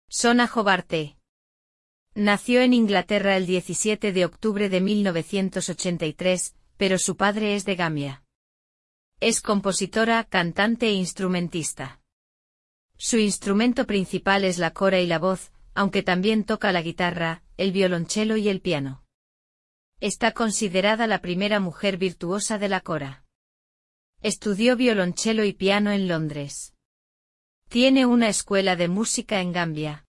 Sona Jobarteh. Nació en Inglaterra el 17 de octubre de 1983, pero su padre es de Gambia. Es compositora, cantante e instrumentista. Su instrumento principal es la kora y la voz, aunque también toca la guitarra, el violonchelo y el piano. Está considerada la primera mujer virtuosa de la kora. Estudió violonchelo y piano en Londres. Tiene una escuela de música en Gambia.